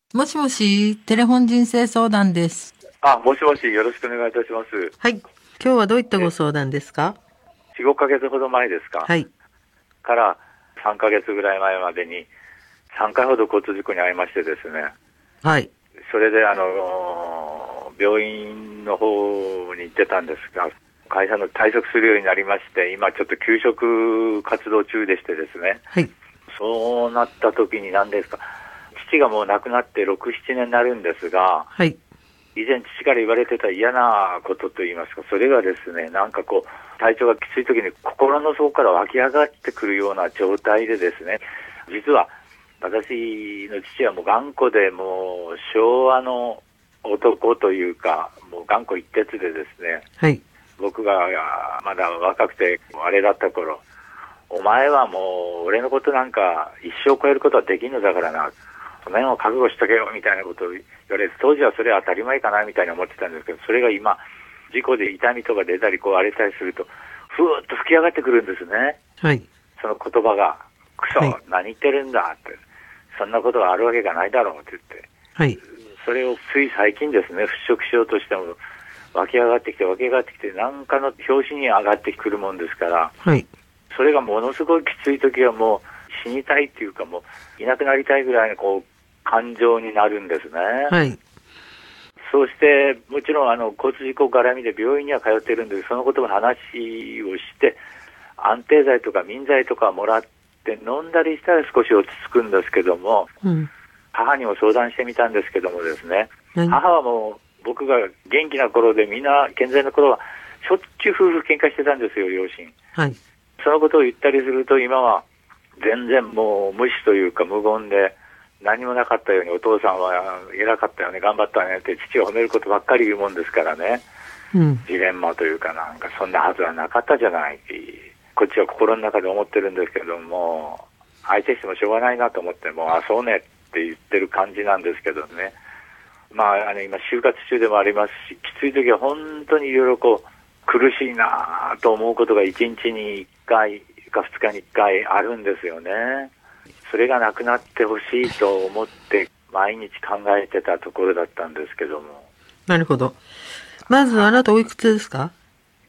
もしもし、テレフォン人生相談です。 もしもし、よろしくお願いいたします。 はい。今日はどういったご相談ですか？ 4、5ヶ月ほど前ですか、 はい。 から3ヶ月ぐらい前までに3回ほど交通事故に遭いましてですね。 はい。 それで病院の方に行ってたんですが、会社の退職するようになりまして、今ちょっと休職活動中でしてですね。 はい。 そうなった時に何ですか、父がもう亡くなって6、7年になるんですが、 はい。 以前父から言われてた嫌なことといいますか、それがですね、なんかこう、体調がきつい時に心の底から湧き上がってくるような状態でですね、実は私の父はもう頑固で、もう昭和の男というか、もう頑固一徹でですね、 はい。 僕がまだ若くてあれだった頃、お前はもう俺のことなんか一生超えることはできんのだからな、その辺を覚悟しとけよみたいなことを言われて、当時はそれは当たり前かなみたいに思ってたんですけど、それが今事故で痛みとか出たりこう荒れたりするとふーっと吹き上がってくるんですね。 はい。 その言葉がクソ、 はい何言ってるんだって、そんなことがあるわけがないだろうって言って、 はい。 それをつい最近ですね、払拭しようとしても湧き上がってきて何かの拍子に上がってくるもんですから、 はい。 それがものすごいきつい時はもう死にたいっていうか、もういなくなりたいぐらいのこう感情になるんですね。 はい。 そうしてもちろん交通事故絡みで病院には通っているんです。そのことも話をして安定剤とか民剤とかもらって飲んだりしたら少し落ち着くんですけども、 うん。 母にも相談してみたんですけどもですね、 はい。 母はもう僕が元気な頃でみんな健在の頃はしょっちゅう夫婦喧嘩してたんですよ、両親。 はい。 そのことを言ったりすると今は全然もう無視というか無言で、何もなかったように、お父さんは偉かったよね、頑張ったねって父を褒めることばっかり言うもんですからね、 うん。 ジレンマというか、なんかそんなはずはなかったじゃないってこっちは心の中で思ってるんですけども、相手してもしょうがないなと思っても、そうねって言ってる感じなんですけどね。今就活中でもありますし、きつい時は本当にいろいろこう苦しいなと思うことが1日に1回か2日に1回あるんですよね。それがなくなってほしいと思って毎日考えてたところだったんですけども。 なるほど。まず、あなたおいくつですか？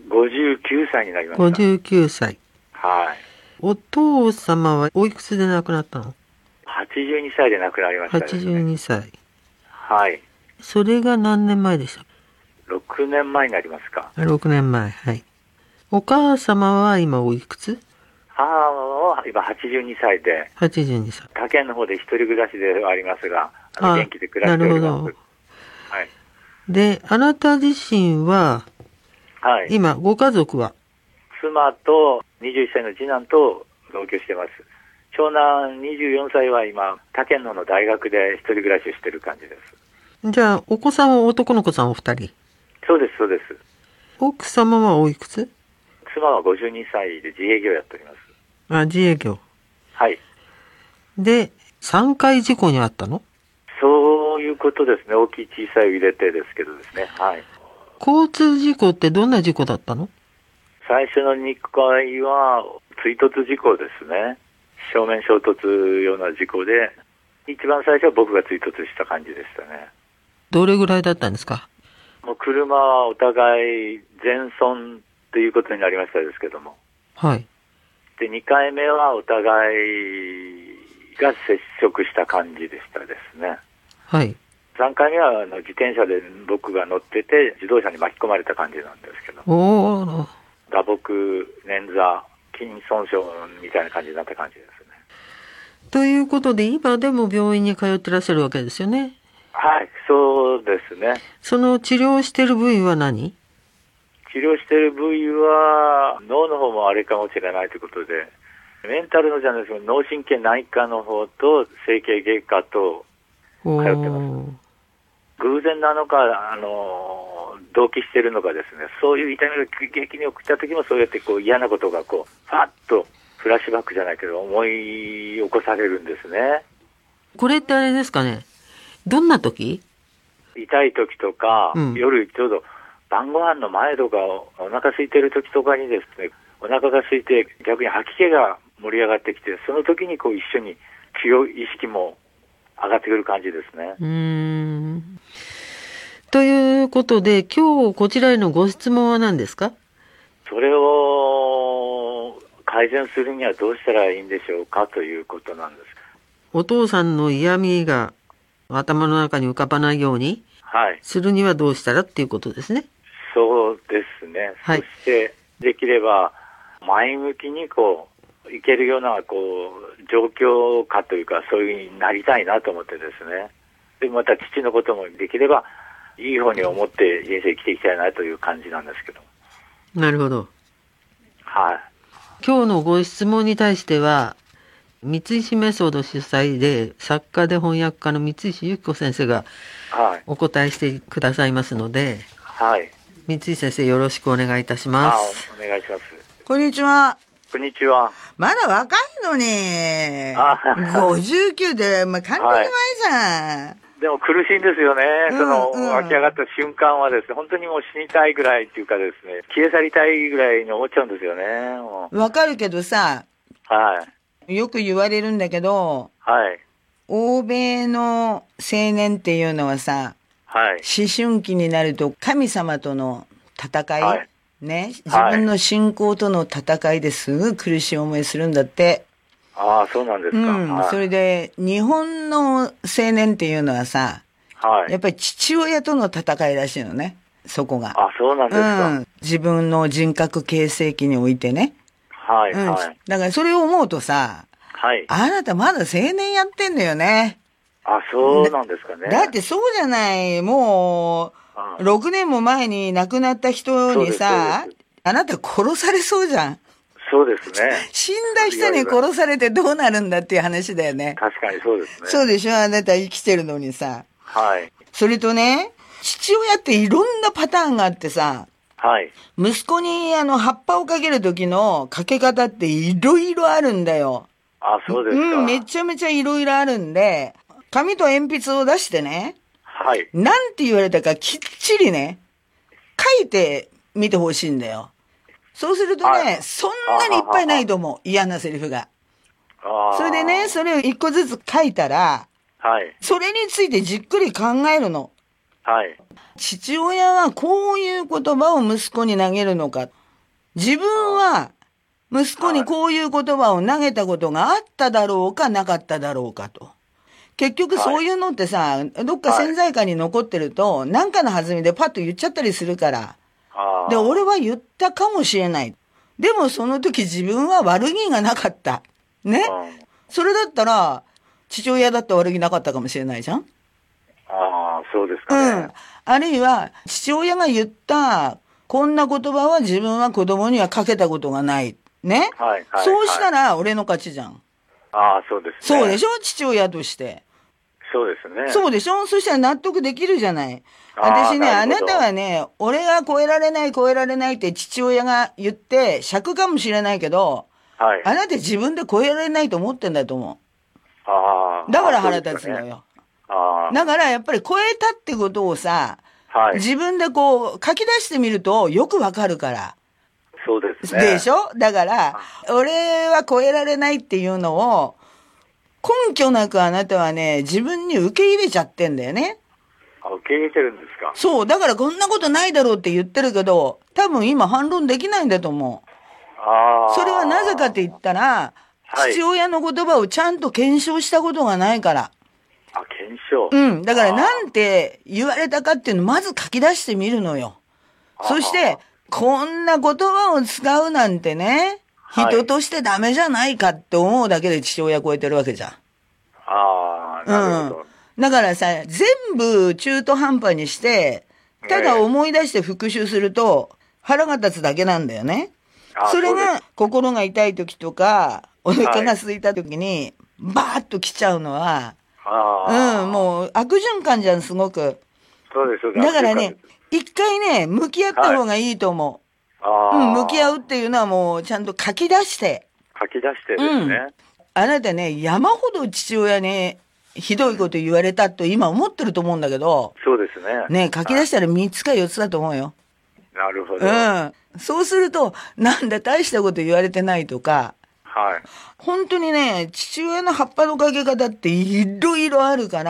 59歳になりました。 59歳。 はい。 お父様はおいくつで亡くなったの？ 82歳で亡くなりましたですね。 82歳。 はい。 それが何年前でした 6年前になりますか。 ？6年前。はい。お母様は今おいくつ？ 母は今82歳で、 82歳。 他県の方で一人暮らしではありますが、元気で暮らなるほしております。 ど。 はい。 で、あなた自身は、 はい。 今、ご家族は？ 妻と21歳の次男と同居してます。長男24歳は今、他県の大学で一人暮らしをしている感じです。 じゃあ、お子さんは男の子さんお二人？ そうです、そうです。 奥様はおいくつ？ 妻は52歳で自営業をやっております。 自営業。 はい。 で、3回事故に遭ったの？ そういうことですね。大きい小さいを入れてですけどですね。はい。 交通事故ってどんな事故だったの？ 最初の2回は追突事故ですね。正面衝突ような事故で、一番最初は僕が追突した感じでしたね。 どれぐらいだったんですか？ もう車はお互い全損ということになりましたですけども。 はい。 で、2回目はお互いが接触した感じでしたですね。 はい。 3回目は自転車で僕が乗ってて自動車に巻き込まれた感じなんですけど、 おー。 打撲、捻挫、筋損傷みたいな感じになった感じですね。 ということで、今でも病院に通ってらっしゃるわけですよね。 はい、そうですね。 その治療してる部位は何？ 治療している部位は脳の方もあれかもしれないということで、メンタルのじゃないですけど脳神経内科の方と整形外科と通ってます。偶然なのか同期しているのかですね、そういう痛みが激に起きた時もそうやってこう嫌なことがこうファッとフラッシュバックじゃないけど思い起こされるんですね。 これってあれですかね。どんな時？ 痛い時とか、夜ちょうど晩ご飯の前とかお腹空いてる時とかにですね、お腹が空いて逆に吐き気が盛り上がってきて、その時にこう一緒に強い意識も上がってくる感じですね。 ということで、今日こちらへのご質問は何ですか？ それを改善するにはどうしたらいいんでしょうかということなんです。 お父さんの嫌味が頭の中に浮かばないようにするにはどうしたらっていうことですね。 そうですね。 はい、 そしてできれば前向きにいけるような状況下というか、そういう風になりたいなと思ってですね。でまた父のこともできればいい方に思って人生生きていきたいなという感じなんですけど。 なるほど。 はい。 今日のご質問に対しては、三石メソッド主催で作家で翻訳家の三石由紀子先生がお答えしてくださいますので、 はい。 三石先生よろしくお願いいたします。 お願いします。 こんにちは。 こんにちは。 まだ若いのに。59で、完璧前じゃん。 でも苦しいんですよね。湧き上がった瞬間はですね、本当にもう死にたいぐらいっていうかですね、消え去りたいぐらいに思っちゃうんですよね。 わかるけどさ、 はい。 よく言われるんだけど、 はい。 欧米の青年っていうのはさ、 はい。 思春期になると神様との戦い、 はい、 ね、自分の信仰との戦いですぐ苦しい思いするんだって。 ああ、そうなんですか。 それで、日本の青年っていうのはさ、 はい。 やっぱり父親との戦いらしいのね、そこが。 あ、そうなんですか。 自分の人格形成期においてね。 はい、はい。 だからそれを思うとさ、 はい。 あなたまだ青年やってんだよね。 あ、そうなんですかね。 だってそうじゃない、もう、6年も前に亡くなった人にさ、あなた殺されそうじゃん。 そうですね。 死んだ人に殺されてどうなるんだっていう話だよね。 確かにそうですね。 そうでしょ、あなた生きてるのにさ。 はい。 それとね、父親っていろんなパターンがあってさ、 はい。 息子に葉っぱをかける時のかけ方っていろいろあるんだよ。 あ、そうですか。 めちゃめちゃいろいろあるんで、紙と鉛筆を出してね、 はい。 なんて言われたかきっちりね、書いてみてほしいんだよ。そうするとね、そんなにいっぱいないと思う。嫌なセリフが。それでね、それを一個ずつ書いたら、 はい。 それについてじっくり考えるの。 はい。 父親はこういう言葉を息子に投げるのか。自分は息子にこういう言葉を投げたことがあっただろうかなかっただろうかと。結局そういうのってさ、どっか潜在下に残ってると、なんかの弾みでパッと言っちゃったりするから。で、俺は言ったかもしれない。でもその時自分は悪気がなかった。ね。それだったら、父親だって悪気なかったかもしれないじゃん。 ああ、そうですかね。 あるいは、父親が言った、こんな言葉は自分は子供にはかけたことがない。ね。 はい、はい。 そうしたら、俺の勝ちじゃん。 ああ、そうですね。そうでしょ、父親として。 そうですね。 そうでしょ、そしたら納得できるじゃない。私ね、あなたはね、俺が超えられないって父親が言って、尺かもしれないけど、 はい。 あなた自分で超えられないと思ってんだと思う。 ああ。 だから腹立つのよ。 ああ。 だからやっぱり超えたってことをさ、 はい。 自分でこう書き出してみるとよくわかるから。 そうですね。 でしょ？だから、俺は超えられないっていうのを、根拠なくあなたはね、自分に受け入れちゃってんだよね。 受け入れてるんですか？ そう、だからこんなことないだろうって言ってるけど、多分今反論できないんだと思う。それはなぜかって言ったら、父親の言葉をちゃんと検証したことがないから。 あ、検証。 だからなんて言われたかっていうのをまず書き出してみるのよ。そして、こんな言葉を使うなんてね、人としてダメじゃないかって思うだけで父親超えてるわけじゃん。 ああ、なるほど。 だからさ、全部中途半端にして、ただ思い出して復習すると、腹が立つだけなんだよね。それが心が痛い時とか、お腹が空いた時に、バーッと来ちゃうのは、もう悪循環じゃん、すごく。 そうです、 だからね、一回ね、向き合った方がいいと思う。向き合うっていうのはもうちゃんと書き出して。 書き出してですね。 あなたね、山ほど父親にひどいこと言われたと今思ってると思うんだけど。 そうですね。 ね、書き出したら3つか4つだと思うよ。 なるほど。 そうすると、なんだ大したこと言われてないとか、 はい。 本当にね、父親の葉っぱのかけ方っていろいろあるから、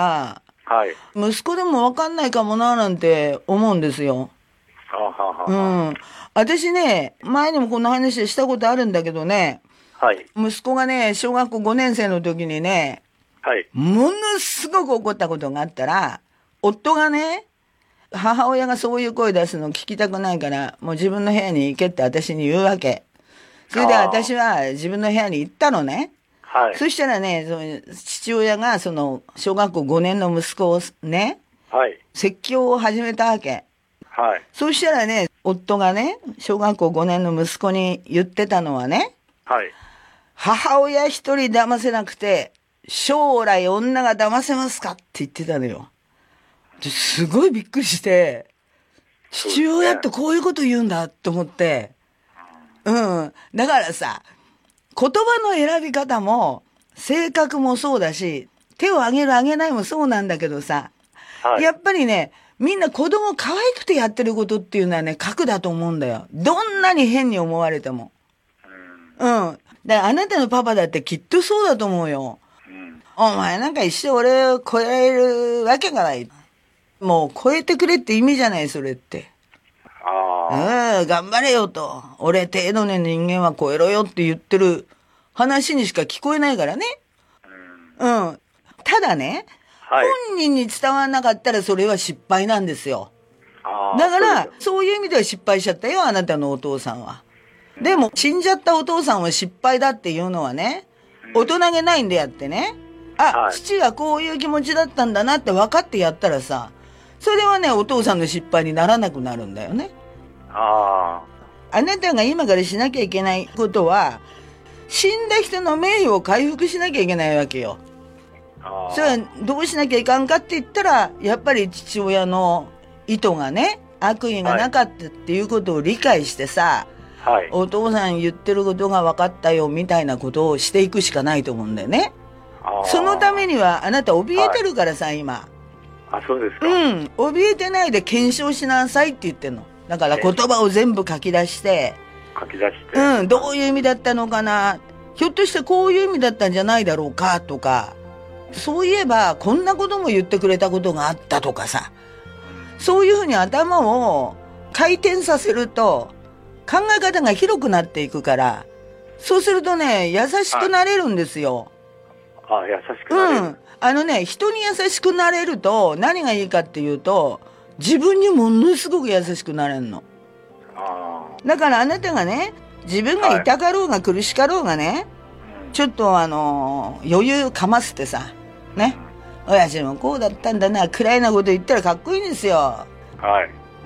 はい。 息子でもわかんないかもななんて思うんですよ。うん。私ね、前にもこんな話したことあるんだけどね、 はい。 息子がね、小学校5年生の時にね、 はい。 ものすごく怒ったことがあったら、夫がね、母親がそういう声出すの聞きたくないから、もう自分の部屋に行けって私に言うわけ。それで私は自分の部屋に行ったのね。 はい。 そしたらね、父親がその小学校5年の息子をね、 はい。 説教を始めたわけ。 はい。 そしたらね、夫がね、小学校5年の息子に言ってたのはね、 はい。 母親一人騙せなくて、将来女が騙せますかって言ってたのよ。すごいびっくりして、父親ってこういうこと言うんだと思って、うん。だからさ、言葉の選び方も、性格もそうだし、手を挙げる挙げないもそうなんだけどさ、 はい。 やっぱりね、みんな子供可愛くてやってることっていうのはね、核だと思うんだよ。どんなに変に思われても。うん。だからあなたのパパだってきっとそうだと思うよ。お前なんか一生俺を超えるわけがない。もう超えてくれって意味じゃない、それって。頑張れよと。俺程度の人間は超えろよって言ってる話にしか聞こえないからね。うん。ただね、はい、本人に伝わらなかったらそれは失敗なんですよ。だから、そういう意味では失敗しちゃったよ、あなたのお父さんは。でも、死んじゃったお父さんは失敗だっていうのはね、大人げないんであってね、はい、父がこういう気持ちだったんだなって分かってやったらさ、それはね、お父さんの失敗にならなくなるんだよね。あなたが今からしなきゃいけないことは、死んだ人の名誉を回復しなきゃいけないわけよ。それはどうしなきゃいかんかって言ったら、やっぱり父親の意図がね、悪意がなかったっていうことを理解してさ、はい、お父さん言ってることが分かったよみたいなことをしていくしかないと思うんだよね。そのためにはあなた怯えてるからさ、はい、今。 そうですか。 怯えてないで検証しなさいって言ってんの。だから言葉を全部書き出して、どういう意味だったのかな、ひょっとしてこういう意味だったんじゃないだろうかとか、そういえばこんなことも言ってくれたことがあったとかさ、そういうふうに頭を回転させると考え方が広くなっていくから、そうするとね、優しくなれるんですよ。 優しくなれる。 人に優しくなれると何がいいかっていうと、自分にものすごく優しくなれるの。だからあなたがね、自分が痛かろうが苦しかろうがね、ちょっと余裕かますってさ、ね。親父もこうだったんだな、暗いなこと言ったらかっこいいんですよ。はい。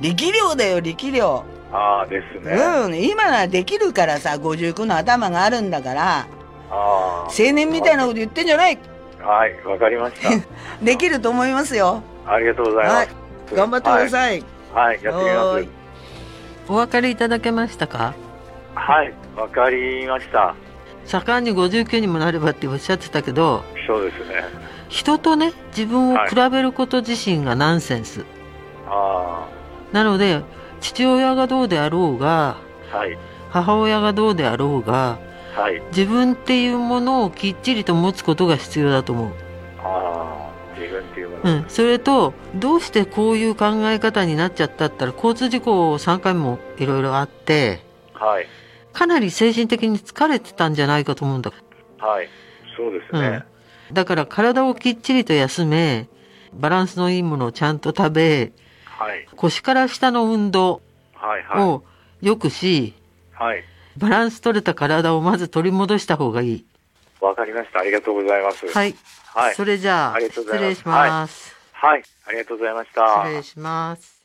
力量だよ、力量。 ですね。 今ならできるからさ、59の頭があるんだから、青年みたいなこと言ってんじゃない。 はい、わかりました。 できると思いますよ。 ありがとうございます。はい、 頑張ってください。 はい、やってみます。 お分かりいただけましたか？ はい、わかりました。 盛んに59にもなればっておっしゃってたけど、 そうですね。 人とね、自分を比べること自身がナンセンス。なので、父親がどうであろうが、はい、母親がどうであろうが、はい、自分っていうものをきっちりと持つことが必要だと思う。 自分っていうもの、 それと、どうしてこういう考え方になっちゃったったら、交通事故を3回もいろいろあって、はい、かなり精神的に疲れてたんじゃないかと思うんだ。 はい、そうですね。 だから体をきっちりと休め、バランスのいいものをちゃんと食べ、はい、腰から下の運動をよくし、はい、バランス取れた体をまず取り戻した方がいい。 わかりました。ありがとうございます。 はい。はい、それじゃあ、失礼します。 はい。はい、ありがとうございました。 失礼します。